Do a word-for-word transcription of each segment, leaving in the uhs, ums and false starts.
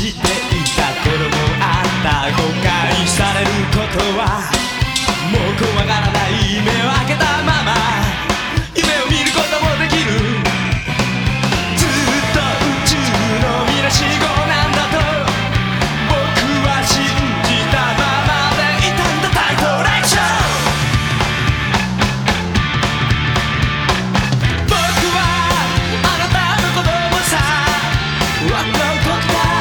じていたけどもあった誤解されることはもう怖がらない。目を開けたまま夢を見ることもできる。ずっと宇宙のみなしごなんだと僕は信じたままでいたんだ。タイトレクション僕はあなたの子供さ。ワクワクドクター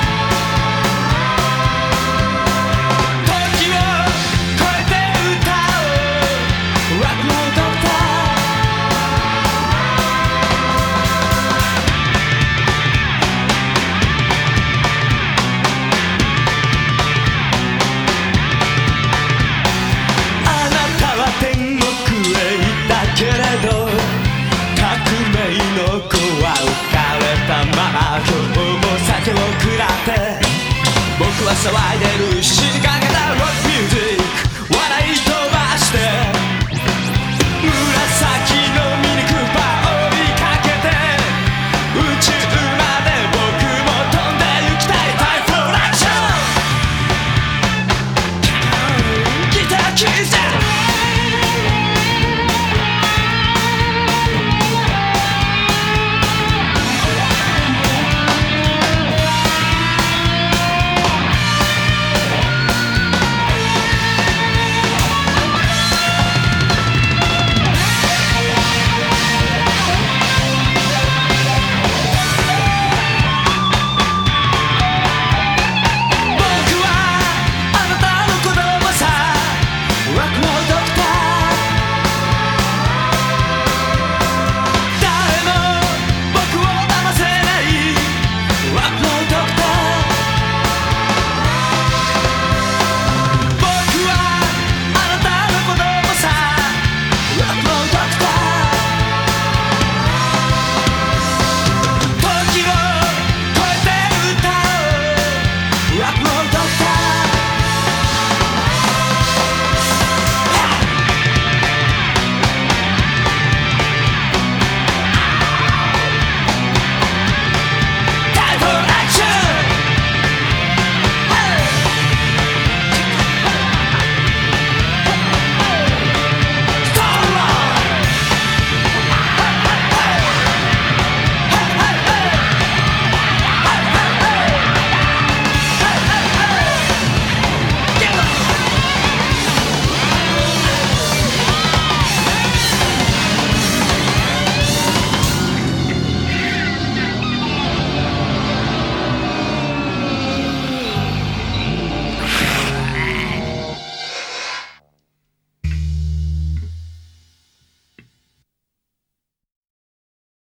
時を超えて歌おう。ワクワクドクターあなたは天国へ行ったけれど革命の子は浮かれたまま。今日も酒を食らって僕は騒いでるし